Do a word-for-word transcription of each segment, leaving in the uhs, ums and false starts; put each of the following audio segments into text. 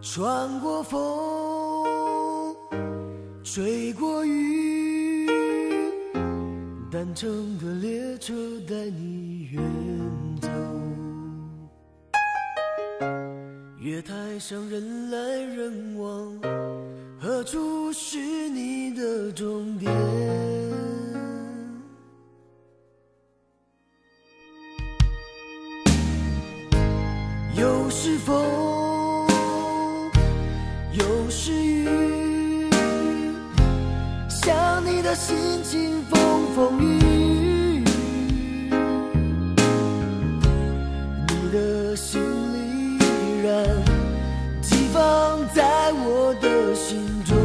穿过风，吹过雨，单程的列车带你远走。月台上人来人往，何处是你的终点？又是风，又是雨，想你的心情风风雨雨，你的心里依然寄放在我的心中。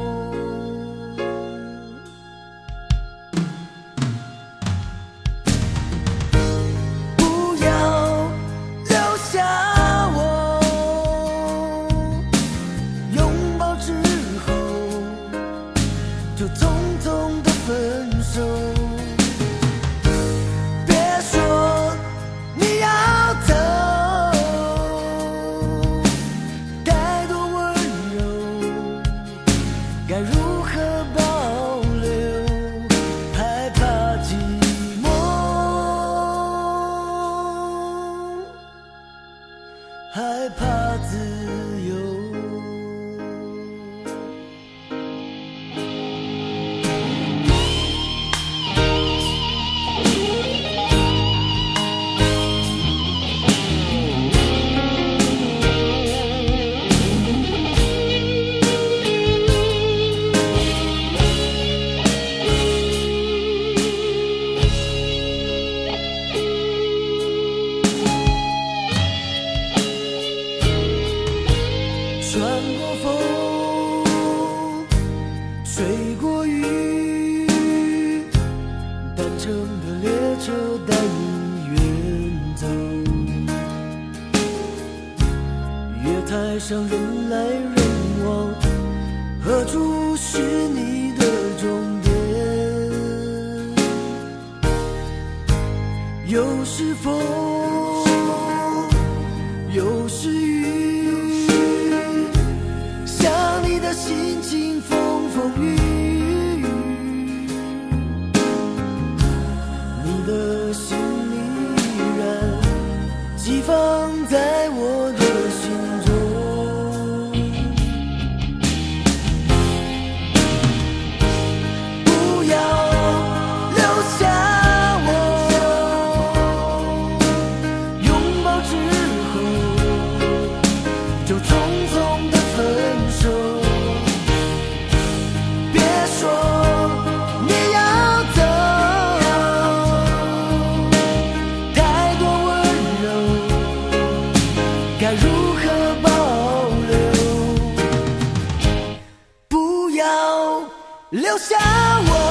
不要留下我，拥抱之后就匆匆的分手。别说你要走，太多温柔该如何保留？害怕寂寞，害怕自由。穿过风，吹过雨，单程的列车带你远走。月台上人来人往，何处是你的终点？又是风，又是雨，想你的心情风风雨雨，你的心里依然寄放在我的心中。不要留下我，拥抱之后就匆匆的分手。别说你要走，太多温柔该如何保留？不要留下我。